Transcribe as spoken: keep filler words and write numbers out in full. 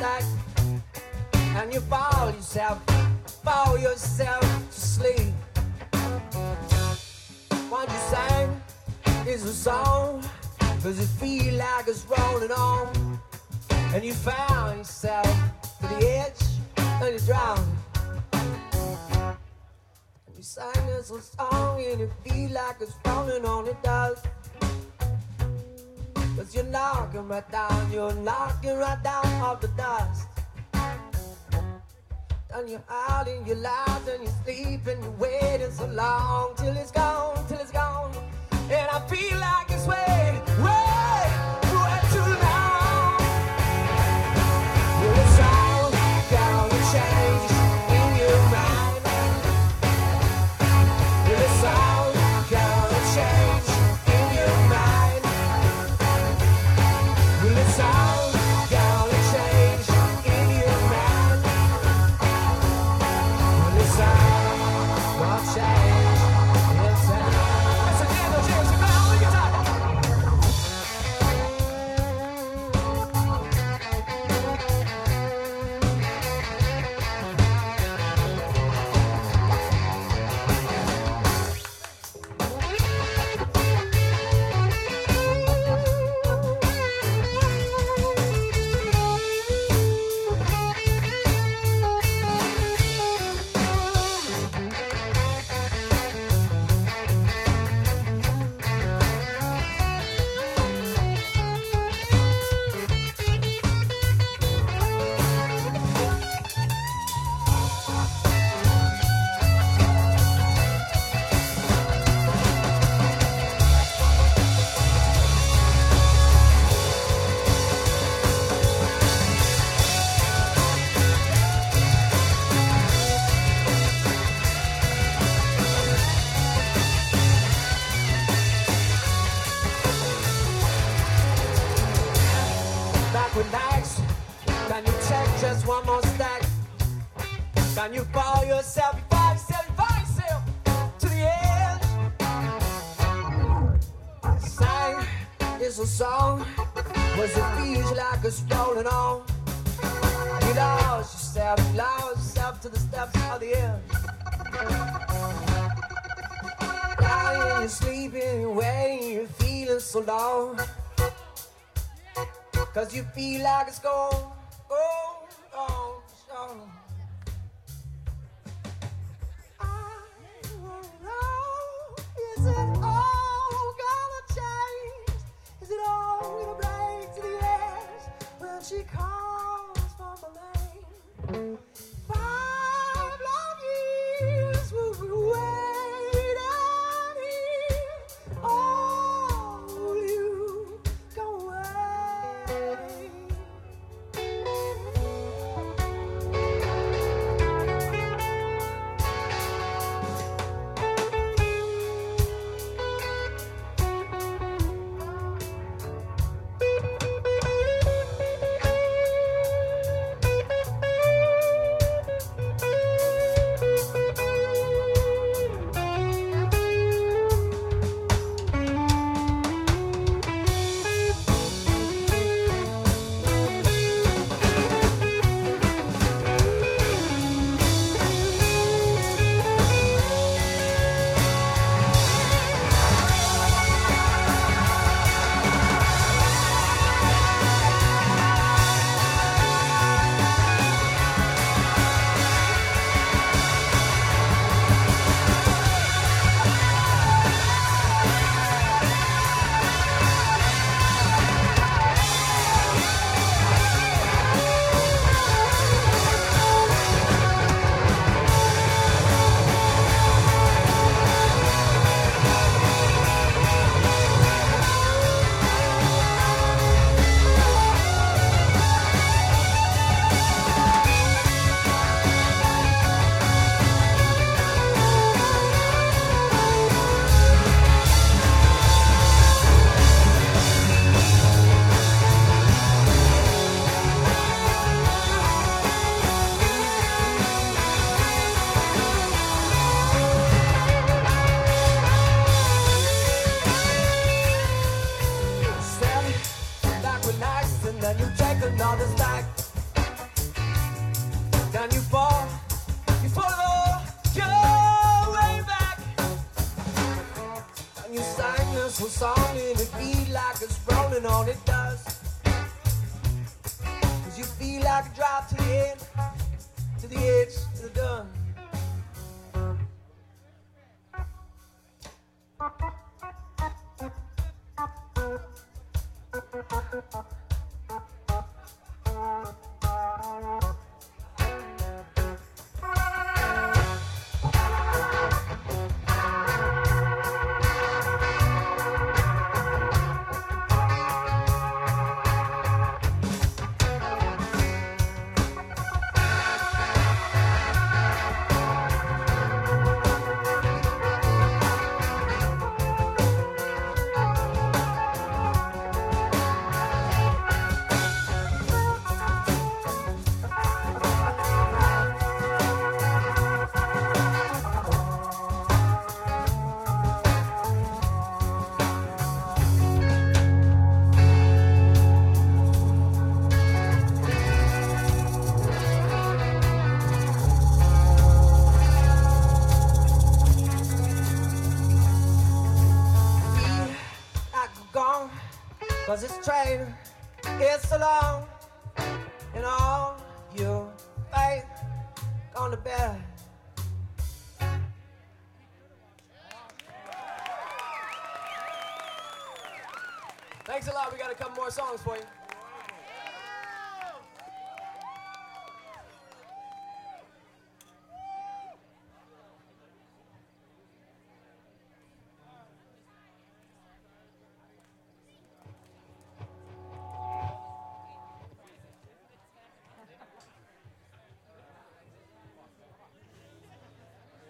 stack, and you fall yourself, fall yourself to sleep. What you sang is a song, cause it feel like it's rolling on, and you found yourself to the edge and you drowned. And you sang this little song and it feel like it's rolling on, it does. Cause you're knocking right down, you're knocking right down off the dust. And you're out in your lives and you're sleeping, you're waiting so long till it's gone, till it's gone. And I feel like it's way, way, way too long. Will it's all gonna change in your mind? Will it's all gonna change in your mind? Will it's all gonna change in your mind? Will it's all gonna change in time? That's a Daniel James Brown, look at that. Back with legs, can you check just one more stack? Can you fall yourself, fall yourself, fall yourself to the edge? Sang is a song, was it feels like it's rolling on. You lost yourself, you lost yourself to the steps of the edge. Lying, you're sleeping, you're waiting, you're feeling so long. Cause you feel like it's gone, gone, gone, gone. I wanna know, is it all gonna change? Is it all gonna break to the edge when she calls for my name? Five long years will we wait out here. Oh, will you go away? Well, song in the beat like it's rolling on it does. Cause you feel like a drop to the end, to the edge, to the done. Cause this train is so long, and all your faith gone to bed. Thanks a lot. We got a couple more songs for you.